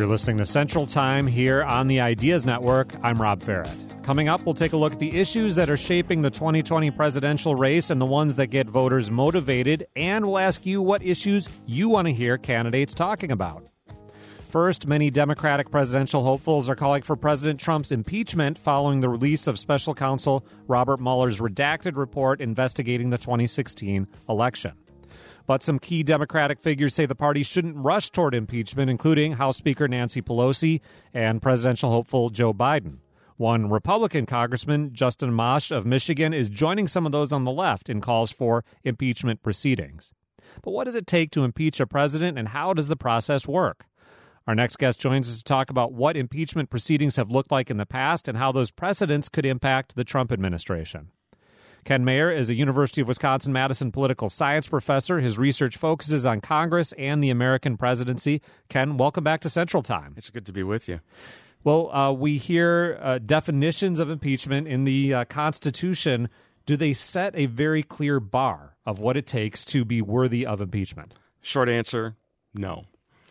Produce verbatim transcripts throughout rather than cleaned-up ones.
You're listening to Central Time here on the Ideas Network. I'm Rob Farrett. Coming up, we'll take a look at the issues that are shaping the twenty twenty presidential race and the ones that get voters motivated, and we'll ask you what issues you want to hear candidates talking about. First, many Democratic presidential hopefuls are calling for President Trump's impeachment following the release of special counsel Robert Mueller's redacted report investigating the twenty sixteen election. But some key Democratic figures say the party shouldn't rush toward impeachment, including House Speaker Nancy Pelosi and presidential hopeful Joe Biden. One Republican congressman, Justin Amash of Michigan, is joining some of those on the left in calls for impeachment proceedings. But what does it take to impeach a president, and how does the process work? Our next guest joins us to talk about what impeachment proceedings have looked like in the past and how those precedents could impact the Trump administration. Ken Mayer is a University of Wisconsin-Madison political science professor. His research focuses on Congress and the American presidency. Ken, welcome back to Central Time. It's good to be with you. Well, uh, we hear uh, definitions of impeachment in the uh, Constitution. Do they set a very clear bar of what it takes to be worthy of impeachment? Short answer, no.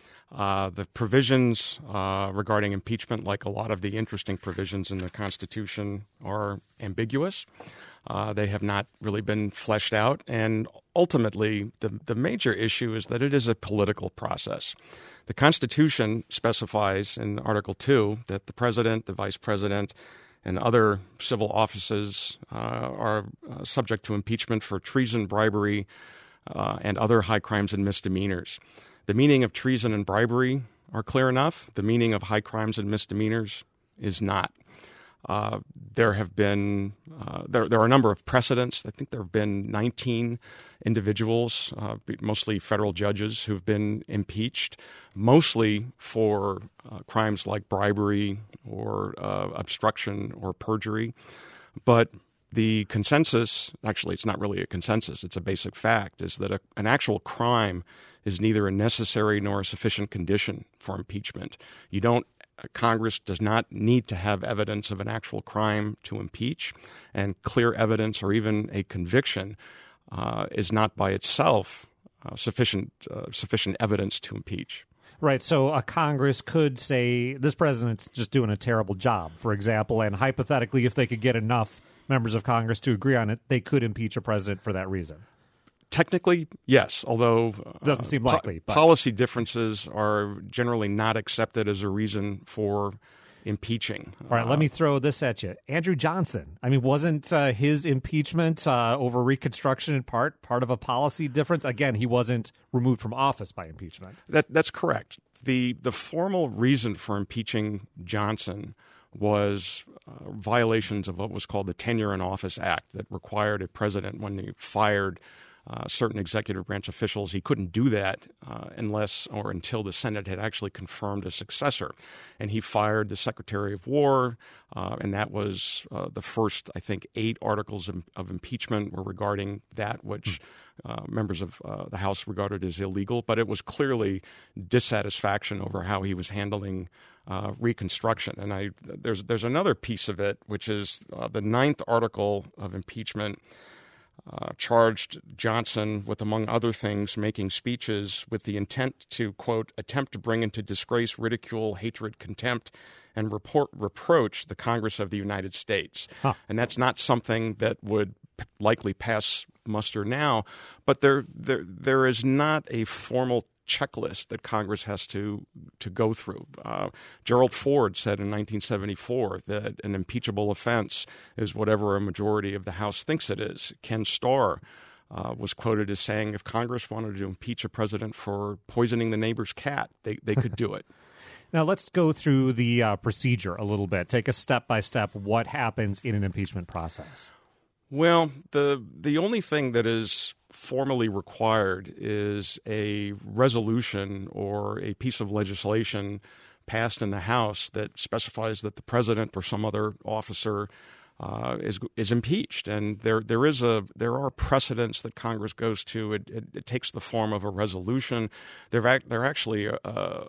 Uh, the provisions uh, regarding impeachment, like a lot of the interesting provisions in the Constitution, are ambiguous. Uh, they have not really been fleshed out. And ultimately, the, the major issue is that it is a political process. The Constitution specifies in Article two that the president, the vice president, and other civil offices uh, are uh, subject to impeachment for treason, bribery, uh, and other high crimes and misdemeanors. The meaning of treason and bribery are clear enough. The meaning of high crimes and misdemeanors is not. Uh, there have been uh, there there are a number of precedents. I think there have been nineteen individuals, uh, mostly federal judges, who've been impeached, mostly for uh, crimes like bribery or uh, obstruction or perjury. But the consensus, actually, it's not really a consensus, it's a basic fact, is that a, an actual crime is neither a necessary nor a sufficient condition for impeachment. You don't Congress does not need to have evidence of an actual crime to impeach, and clear evidence or even a conviction uh, is not by itself uh, sufficient uh, sufficient evidence to impeach. Right. So a Congress could say this president's just doing a terrible job, for example, and hypothetically, if they could get enough members of Congress to agree on it, they could impeach a president for that reason. Technically, yes, although doesn't seem likely. Po- policy differences are generally not accepted as a reason for impeaching. All right, uh, let me throw this at you. Andrew Johnson. I mean, wasn't uh, his impeachment uh, over Reconstruction in part part of a policy difference? Again, he wasn't removed from office by impeachment. That that's correct. The the formal reason for impeaching Johnson was uh, violations of what was called the Tenure in Office Act that required a president, when he fired Uh, certain executive branch officials, he couldn't do that uh, unless or until the Senate had actually confirmed a successor. And he fired the Secretary of War, uh, and that was uh, the first, I think, eight articles of, of impeachment were regarding that, which uh, members of uh, the House regarded as illegal. But it was clearly dissatisfaction over how he was handling uh, Reconstruction. And I there's there's another piece of it, which is uh, the ninth article of impeachment. Uh, charged Johnson with, among other things, making speeches with the intent to, quote, attempt to bring into disgrace, ridicule, hatred, contempt, and report, reproach the Congress of the United States. Huh. And that's not something that would p- likely pass muster now, but there, there, there is not a formal checklist that Congress has to to go through. Uh, Gerald Ford said in nineteen seventy-four that an impeachable offense is whatever a majority of the House thinks it is. Ken Starr uh, was quoted as saying if Congress wanted to impeach a president for poisoning the neighbor's cat, they, they could do it. Now, let's go through the uh, procedure a little bit. Take a step-by-step what happens in an impeachment process. Well, the the only thing that is formally required is a resolution or a piece of legislation passed in the House that specifies that the president or some other officer uh, is is impeached. And there there is a there are precedents that Congress goes to. It, it, it takes the form of a resolution. There are there are actually a,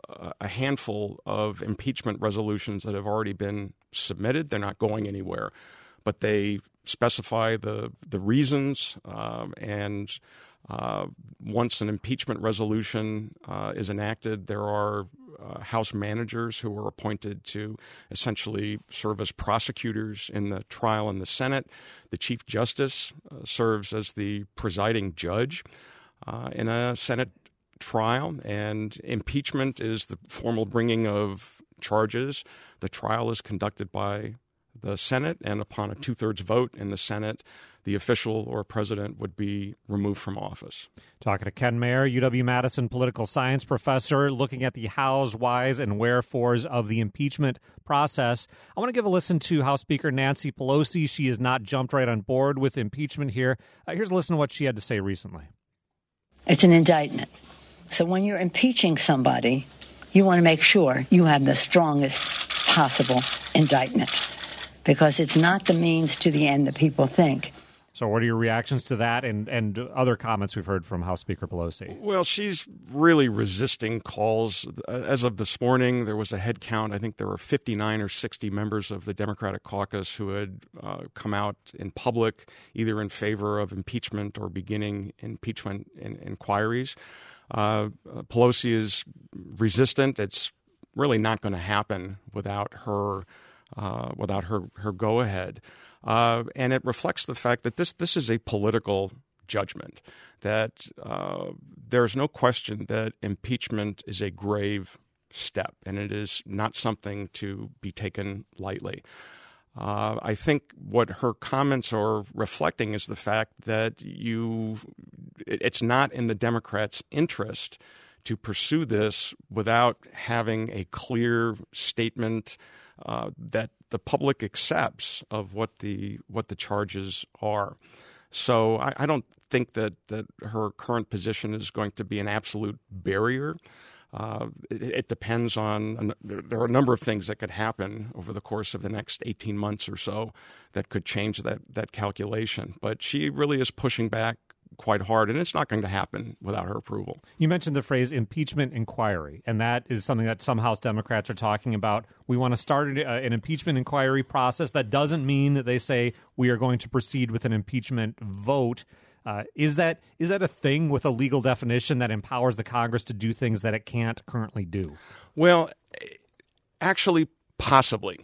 a handful of impeachment resolutions that have already been submitted. They're not going anywhere, but they specify the the reasons, um, and uh, once an impeachment resolution uh, is enacted, there are uh, House managers who were appointed to essentially serve as prosecutors in the trial in the Senate. The Chief Justice uh, serves as the presiding judge uh, in a Senate trial, and impeachment is the formal bringing of charges. The trial is conducted by the Senate, and upon a two-thirds vote in the Senate, the official or president would be removed from office. Talking to Ken Mayer, U W-Madison political science professor, looking at the hows, whys, and wherefores of the impeachment process. I want to give a listen to House Speaker Nancy Pelosi. She has not jumped right on board with impeachment here. Uh, here's a listen to what she had to say recently. It's an indictment. So when you're impeaching somebody, you want to make sure you have the strongest possible indictment, because it's not the means to the end that people think. So what are your reactions to that and, and other comments we've heard from House Speaker Pelosi? Well, she's really resisting calls. As of this morning, there was a head count. I think there were fifty-nine or sixty members of the Democratic caucus who had uh, come out in public, either in favor of impeachment or beginning impeachment in, inquiries. Uh, Pelosi is resistant. It's really not going to happen without her uh, without her, her go-ahead. Uh, and it reflects the fact that this this is a political judgment, that uh, there's no question that impeachment is a grave step, and it is not something to be taken lightly. Uh, I think what her comments are reflecting is the fact that you it, it's not in the Democrats' interest to pursue this without having a clear statement uh, that the public accepts of what the what the charges are. So I, I don't think that, that her current position is going to be an absolute barrier. Uh, it, it depends on, there are a number of things that could happen over the course of the next eighteen months or so that could change that, that calculation. But she really is pushing back quite hard, and it's not going to happen without her approval. You mentioned the phrase impeachment inquiry, and that is something that some House Democrats are talking about. We want to start an impeachment inquiry process. That doesn't mean that they say we are going to proceed with an impeachment vote. Uh, is that is that a thing with a legal definition that empowers the Congress to do things that it can't currently do? Well, actually, possibly.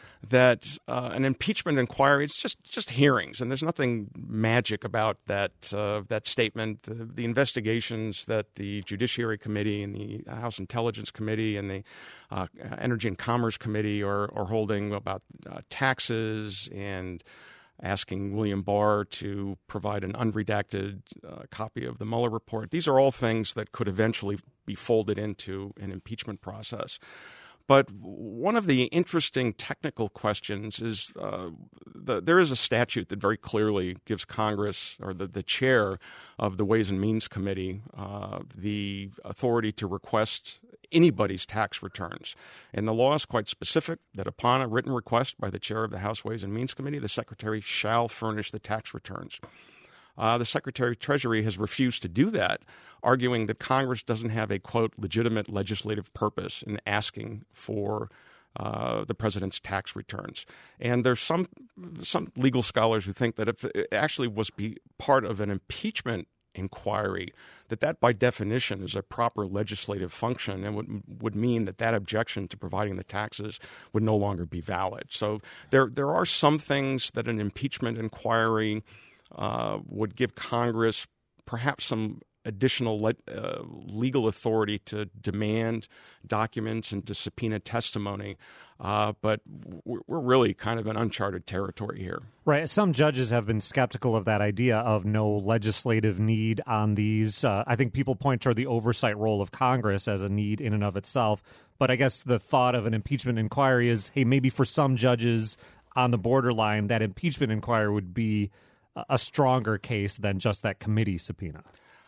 That uh, an impeachment inquiry, it's just, just hearings, and there's nothing magic about that uh, that statement. The, the investigations that the Judiciary Committee and the House Intelligence Committee and the uh, Energy and Commerce Committee are, are holding about uh, taxes and asking William Barr to provide an unredacted uh, copy of the Mueller report. These are all things that could eventually be folded into an impeachment process. But one of the interesting technical questions is uh, the, there is a statute that very clearly gives Congress or the, the chair of the Ways and Means Committee uh, the authority to request anybody's tax returns. And the law is quite specific that upon a written request by the chair of the House Ways and Means Committee, the Secretary shall furnish the tax returns. Uh, the Secretary of Treasury has refused to do that, arguing that Congress doesn't have a, quote, legitimate legislative purpose in asking for uh, the president's tax returns. And there's some some legal scholars who think that if it actually was be part of an impeachment inquiry, that that by definition is a proper legislative function and would would mean that that objection to providing the taxes would no longer be valid. So there there are some things that an impeachment inquiry Uh, would give Congress perhaps some additional le- uh, legal authority to demand documents and to subpoena testimony. Uh, but we're, we're really kind of in uncharted territory here. Right. Some judges have been skeptical of that idea of no legislative need on these. Uh, I think people point toward the oversight role of Congress as a need in and of itself. But I guess the thought of an impeachment inquiry is, hey, maybe for some judges on the borderline, that impeachment inquiry would be a stronger case than just that committee subpoena.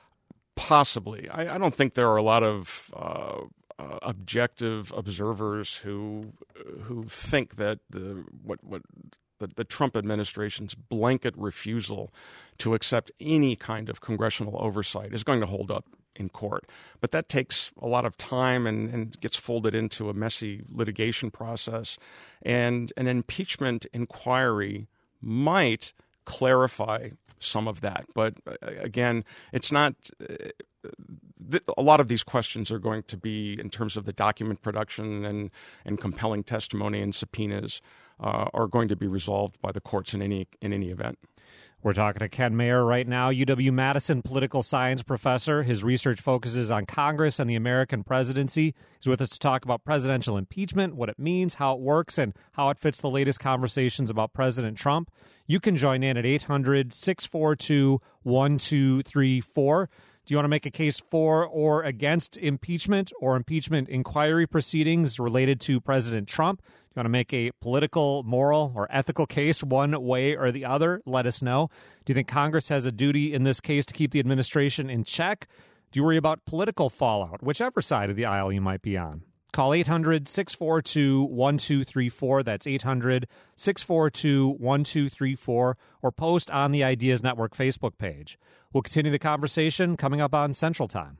Possibly. I, I don't think there are a lot of uh, uh, objective observers who who think that the what what the, the Trump administration's blanket refusal to accept any kind of congressional oversight is going to hold up in court. But that takes a lot of time and, and gets folded into a messy litigation process. And an impeachment inquiry might clarify some of that. But uh, again, it's not, uh, th- a lot of these questions are going to be, in terms of the document production and, and compelling testimony and subpoenas, uh, are going to be resolved by the courts in any in any event. We're talking to Ken Mayer right now, U W-Madison political science professor. His research focuses on Congress and the American presidency. He's with us to talk about presidential impeachment, what it means, how it works, and how it fits the latest conversations about President Trump. You can join in at eight hundred, six four two, one two three four. Do you want to make a case for or against impeachment or impeachment inquiry proceedings related to President Trump? You want to make a political, moral, or ethical case one way or the other? Let us know. Do you think Congress has a duty in this case to keep the administration in check? Do you worry about political fallout, whichever side of the aisle you might be on? Call eight hundred, six four two, one two three four. That's eight hundred, six four two, one two three four, or post on the Ideas Network Facebook page. We'll continue the conversation coming up on Central Time.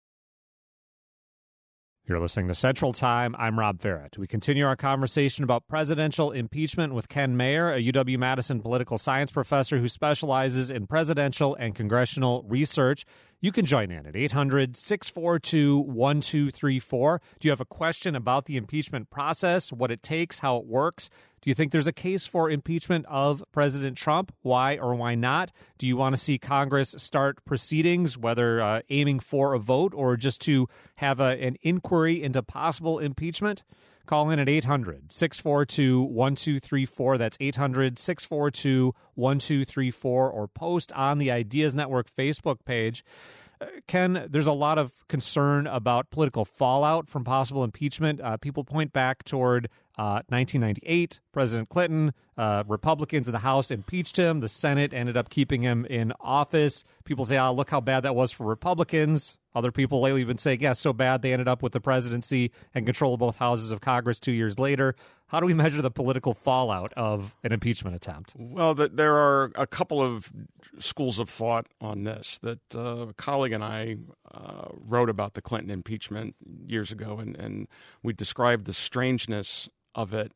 You're listening to Central Time. I'm Rob Ferrett. We continue our conversation about presidential impeachment with Ken Mayer, a U W-Madison political science professor who specializes in presidential and congressional research. You can join in at eight hundred, six four two, one two three four. Do you have a question about the impeachment process, what it takes, how it works? Do you think there's a case for impeachment of President Trump? Why or why not? Do you want to see Congress start proceedings, whether uh, aiming for a vote or just to have a, an inquiry into possible impeachment? Call in at eight hundred, six four two, one two three four. That's eight hundred, six four two, one two three four, or post on the Ideas Network Facebook page. Uh, Ken, there's a lot of concern about political fallout from possible impeachment. Uh, people point back toward uh, nineteen ninety-eight, President Clinton, uh, Republicans in the House impeached him. The Senate ended up keeping him in office. People say, oh, look how bad that was for Republicans. Other people lately have been saying, yeah, so bad they ended up with the presidency and control of both houses of Congress two years later. How do we measure the political fallout of an impeachment attempt? Well, the, there are a couple of schools of thought on this. That uh, a colleague and I uh, wrote about the Clinton impeachment years ago, and, and we described the strangeness of it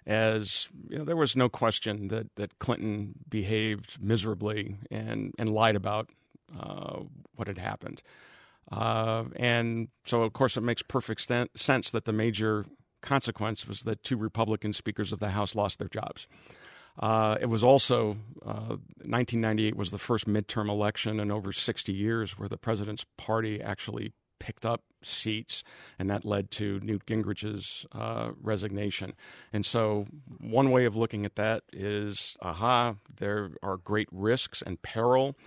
as, you know, there was no question that, that Clinton behaved miserably and, and lied about uh, what had happened. Uh, and so, of course, it makes perfect st- sense that the major consequence was that two Republican speakers of the House lost their jobs. Uh, it was also, uh, nineteen ninety-eight was the first midterm election in over sixty years where the president's party actually picked up seats, and that led to Newt Gingrich's uh, resignation. And so one way of looking at that is, aha, there are great risks and peril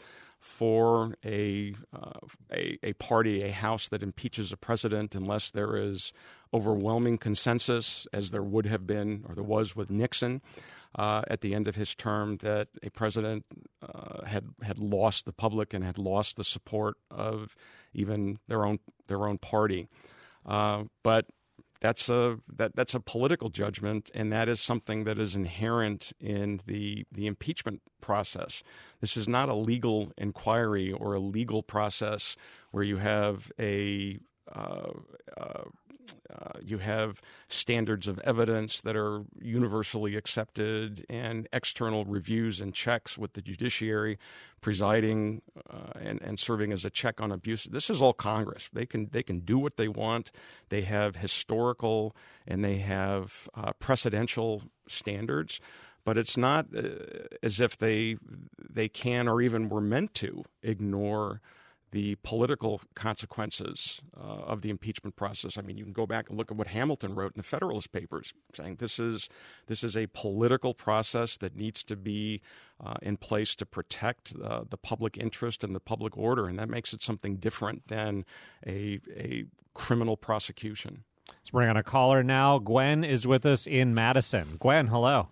for a, uh, a a party, a House that impeaches a president unless there is overwhelming consensus, as there would have been, or there was with Nixon uh, at the end of his term, that a president uh, had had lost the public and had lost the support of even their own their own party. Uh, but That's a that that's a political judgment, and that is something that is inherent in the the impeachment process. This is not a legal inquiry or a legal process where you have a uh, uh, uh, you have standards of evidence that are universally accepted and external reviews and checks with the judiciary presiding uh, and, and serving as a check on abuse. This is all Congress. They can they can do what they want. They have historical and they have uh, precedential standards, but it's not uh, as if they they can or even were meant to ignore the political consequences uh, of the impeachment process. I mean, you can go back and look at what Hamilton wrote in the Federalist Papers, saying this is this is a political process that needs to be uh, in place to protect uh, the public interest and the public order, and that makes it something different than a a criminal prosecution. Let's bring on a caller now. Gwen is with us in Madison. Gwen, hello.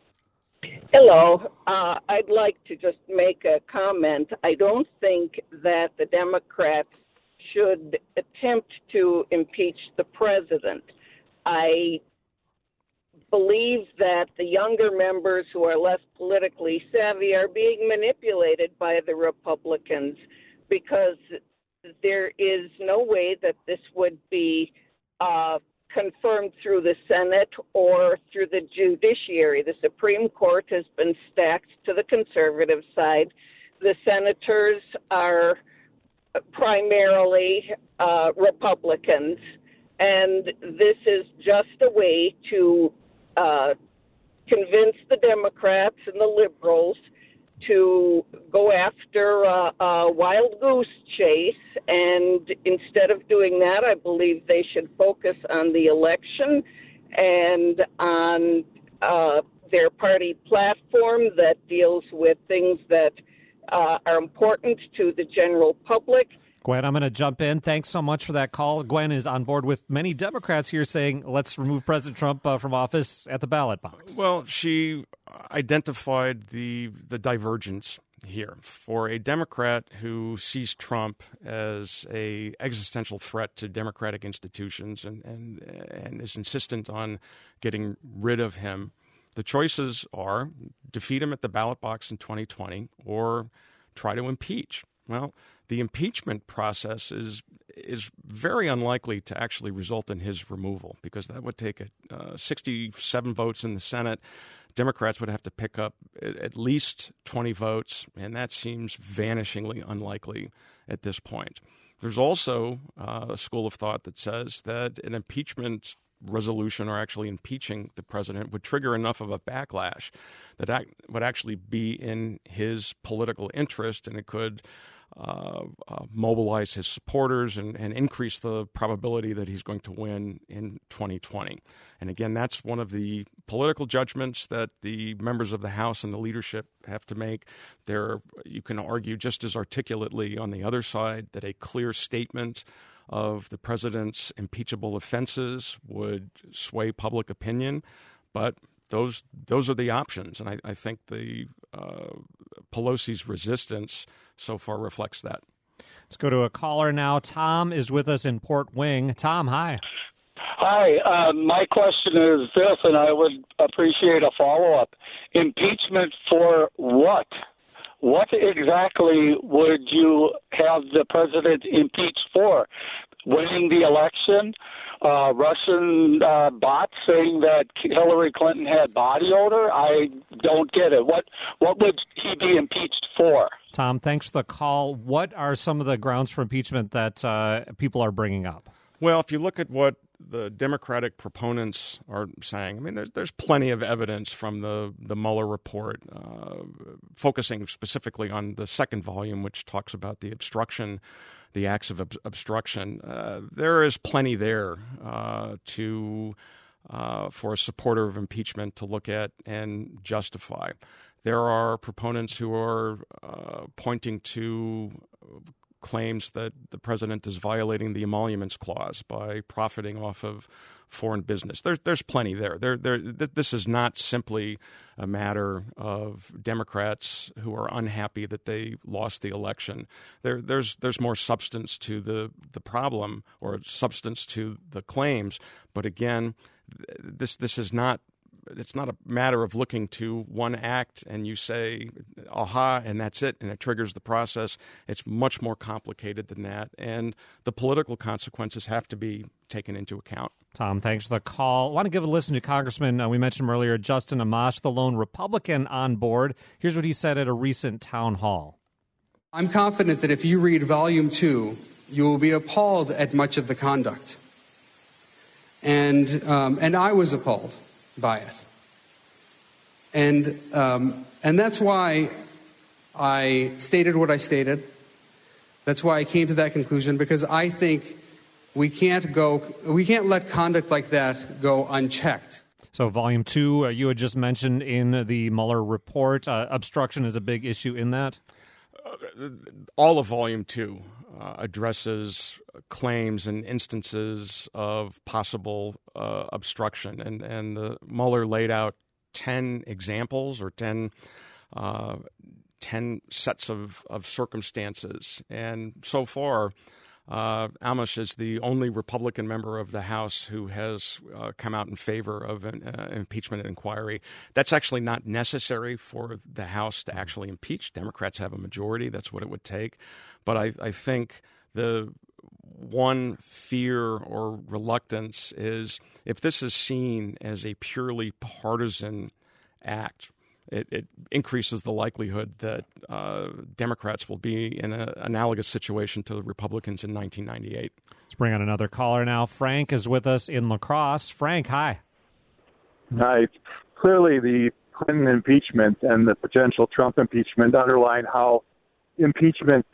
Hello. Uh, I'd like to just make a comment. I don't think that the Democrats should attempt to impeach the president. I believe that the younger members who are less politically savvy are being manipulated by the Republicans, because there is no way that this would be uh, confirmed through the Senate or through the judiciary. The Supreme Court has been stacked to the conservative side. The senators are primarily uh, Republicans, and this is just a way to uh, convince the Democrats and the liberals to go after uh, a wild goose chase. And instead of doing that, I believe they should focus on the election and on uh, their party platform that deals with things that uh, are important to the general public. Gwen, I'm going to jump in. Thanks so much for that call. Gwen is on board with many Democrats here saying, let's remove President Trump uh, from office at the ballot box. Well, she identified the the divergence here. For a Democrat who sees Trump as a existential threat to democratic institutions and, and, and is insistent on getting rid of him, the choices are defeat him at the ballot box in twenty twenty or try to impeach. Well, the impeachment process is is very unlikely to actually result in his removal because that would take a, uh, sixty-seven votes in the Senate. Democrats would have to pick up at least twenty votes, and that seems vanishingly unlikely at this point. There's also uh, a school of thought that says that an impeachment resolution or actually impeaching the president would trigger enough of a backlash that act, would actually be in his political interest, and it could Uh, uh, mobilize his supporters and, and increase the probability that he's going to win in twenty twenty. And again, that's one of the political judgments that the members of the House and the leadership have to make. There, you can argue just as articulately on the other side that a clear statement of the president's impeachable offenses would sway public opinion, but those those are the options. And I, I think the uh, Pelosi's resistance so far reflects that. Let's go to a caller now. Tom is with us in Port Wing. Tom, hi. Hi. Uh, my question is this, and I would appreciate a follow-up. Impeachment for what? What exactly would you have the president impeached for? Winning the election? Uh, Russian uh, bots saying that Hillary Clinton had body odor? I don't get it. What what would he be impeached for? Tom, thanks for the call. What are some of the grounds for impeachment that uh, people are bringing up? Well, if you look at what the Democratic proponents are saying, I mean, there's there's plenty of evidence from the, the Mueller report, uh, focusing specifically on the second volume, which talks about the obstruction, the acts of ob- obstruction. Uh, there is plenty there uh, to uh, for a supporter of impeachment to look at and justify. There are proponents who are uh, pointing to claims that the president is violating the emoluments clause by profiting off of foreign business. There's there's plenty there. There there. This is not simply a matter of Democrats who are unhappy that they lost the election. There there's there's more substance to the the problem or substance to the claims. But again, this this is not. It's not a matter of looking to one act and you say, aha, and that's it, and it triggers the process. It's much more complicated than that, and the political consequences have to be taken into account. Tom, thanks for the call. I want to give a listen to Congressman, uh, we mentioned him earlier, Justin Amash, the lone Republican on board. Here's what he said at a recent town hall. I'm confident that if you read Volume two, you will be appalled at much of the conduct. And, um, and I was appalled by it. And um, and that's why I stated what I stated. That's why I came to that conclusion, because I think we can't go, we can't let conduct like that go unchecked. So volume two, uh, you had just mentioned in the Mueller report, uh, obstruction is a big issue in that? Uh, all of volume two uh, addresses claims and instances of possible uh, obstruction. And, and the Mueller laid out ten examples or ten, uh, ten sets of, of circumstances. And so far, uh, Amash is the only Republican member of the House who has uh, come out in favor of an uh, impeachment inquiry. That's actually not necessary for the House to actually impeach. Democrats have a majority. That's what it would take. But I, I think the one fear or reluctance is if this is seen as a purely partisan act, it, it increases the likelihood that uh, Democrats will be in an analogous situation to the Republicans in nineteen ninety-eight. Let's bring on another caller now. Frank is with us in La Crosse. Frank, hi. Hi. Clearly, the Clinton impeachment and the potential Trump impeachment underline how impeachment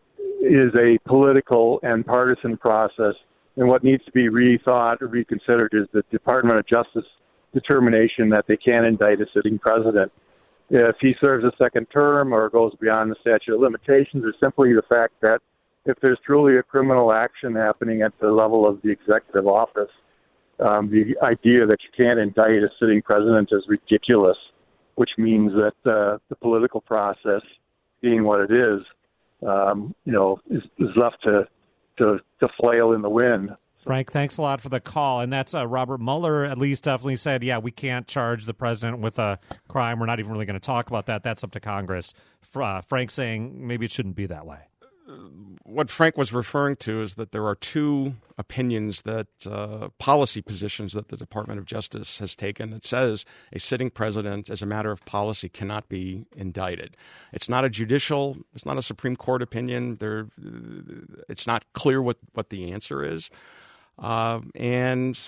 is a political and partisan process, and what needs to be rethought or reconsidered is the Department of Justice determination that they can indict a sitting president. If he serves a second term or goes beyond the statute of limitations, or simply the fact that if there's truly a criminal action happening at the level of the executive office, um, the idea that you can't indict a sitting president is ridiculous, which means that uh, the political process, being what it is, um, you know, is, is left to, to to flail in the wind. Frank, thanks a lot for the call. And that's uh, Robert Mueller at least definitely said, yeah, we can't charge the president with a crime. We're not even really going to talk about that. That's up to Congress. Uh, Frank saying maybe it shouldn't be that way. What Frank was referring to is that there are two opinions that uh, policy positions that the Department of Justice has taken that says a sitting president, as a matter of policy, cannot be indicted. It's not a judicial, it's not a Supreme Court opinion. There, it's not clear what, what the answer is. Uh, and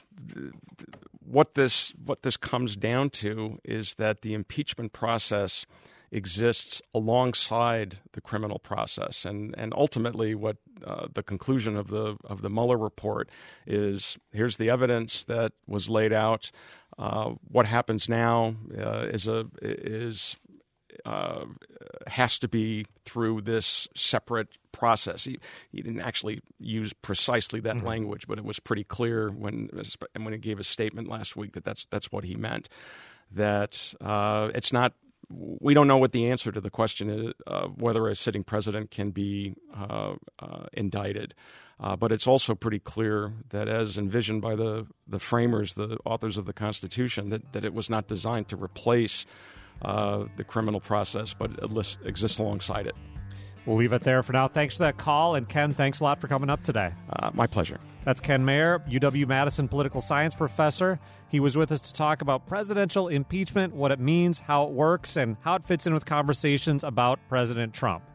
what this what this comes down to is that the impeachment process exists alongside the criminal process, and and ultimately, what uh, the conclusion of the of the Mueller report is: here's the evidence that was laid out. Uh, what happens now uh, is a is. Uh, has to be through this separate process. He, he didn't actually use precisely that mm-hmm. language, but it was pretty clear when when he gave a statement last week that that's that's what he meant. That uh, it's not. We don't know what the answer to the question is of whether a sitting president can be uh, uh, indicted. Uh, but it's also pretty clear that, as envisioned by the the framers, the authors of the Constitution, that that it was not designed to replace Uh, the criminal process, but it lists, exists alongside it. We'll leave it there for now. Thanks for that call. And Ken, thanks a lot for coming up today. Uh, my pleasure. That's Ken Mayer, U W-Madison political science professor. He was with us to talk about presidential impeachment, what it means, how it works, and how it fits in with conversations about President Trump.